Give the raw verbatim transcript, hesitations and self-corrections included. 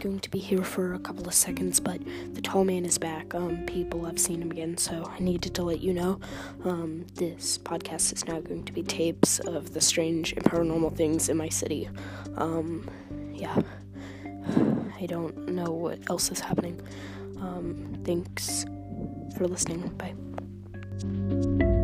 going to be here for a couple of seconds, but the tall man is back. Um, people have seen him again, so I needed to let you know. Um, this podcast is now going to be tapes of the strange and paranormal things in my city. Um, yeah. I don't know what else is happening. Um, thanks for listening. Bye.